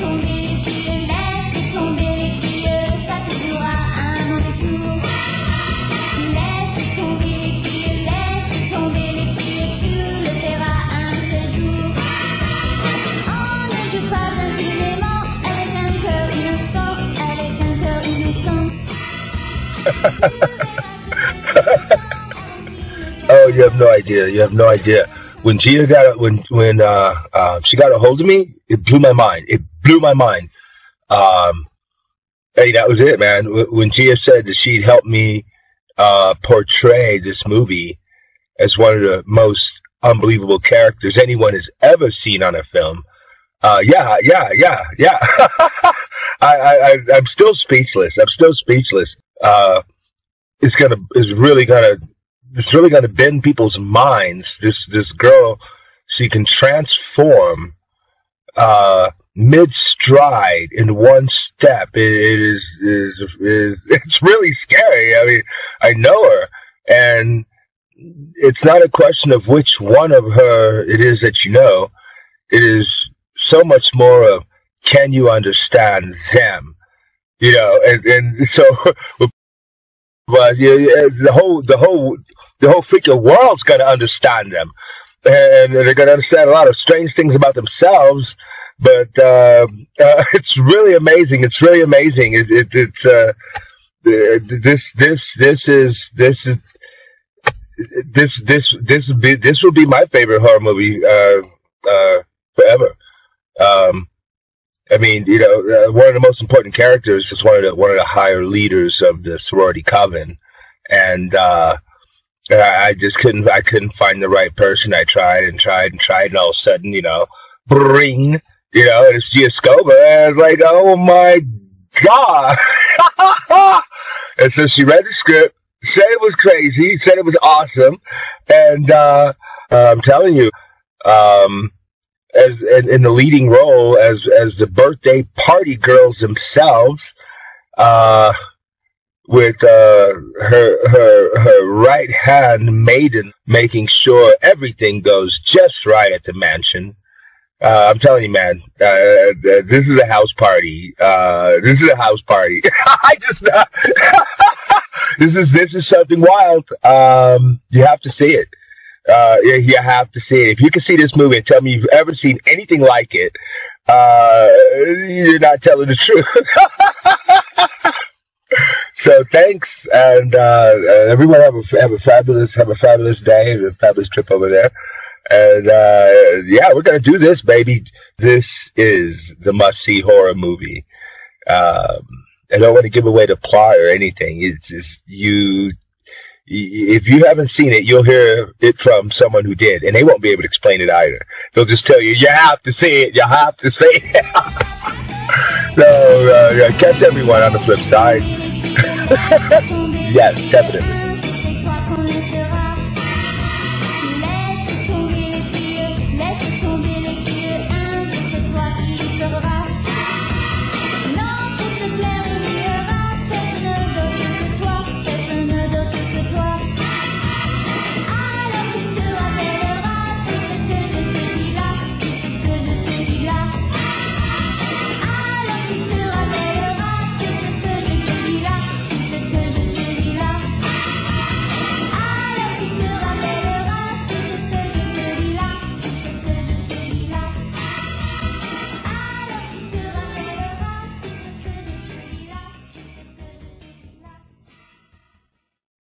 Oh, you have no idea. You have no idea. When Gia got when she got a hold of me, it blew my mind. It blew my mind. Hey, that was it, man. When Gia said that she'd help me portray this movie as one of the most unbelievable characters anyone has ever seen on a film. Yeah. I'm still speechless. I'm still speechless. It's really gonna bend people's minds. This girl, she can transform mid stride in one step. It's really scary. I mean, I know her, and it's not a question of which one of her it is that you know. It is so much more of, can you understand them? You know, and so, but yeah, the whole freaking world's gonna understand them, and they're gonna understand a lot of strange things about themselves. But it's really amazing. It's really amazing. This will be my favorite horror movie forever. I mean, you know, one of the most important characters is one of the higher leaders of the sorority coven, and I just couldn't find the right person. I tried, and all of a sudden, you know, bring, you know, and it's Gia Scova, and I was like, oh my god! And so she read the script, said it was crazy, said it was awesome, and I'm telling you, as in the leading role as the birthday party girls themselves, with her right hand maiden making sure everything goes just right at the mansion. I'm telling you, man, this is a house party. This is a house party. I just, this is something wild. You have to see it. You have to see it. If you can see this movie and tell me you've ever seen anything like it, you're not telling the truth. So thanks, and everyone have a fabulous day, a fabulous trip over there. And yeah, we're gonna do this, baby. This is the must-see horror movie. I don't want to give away the plot or anything. It's just if you haven't seen it, you'll hear it from someone who did, and they won't be able to explain it either. They'll just tell you have to see it. You have to see it. So catch everyone on the flip side. Yes, definitely.